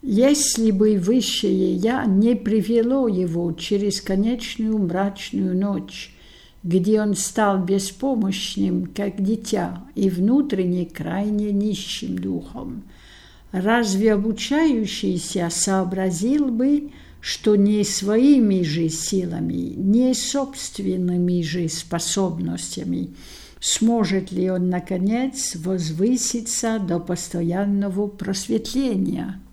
Если бы высшее «Я» не привело его через конечную мрачную ночь, где он стал беспомощным, как дитя, и внутренне крайне нищим духом, разве обучающийся сообразил бы, что не своими же силами, не собственными же способностями сможет ли он, наконец, возвыситься до постоянного просветления?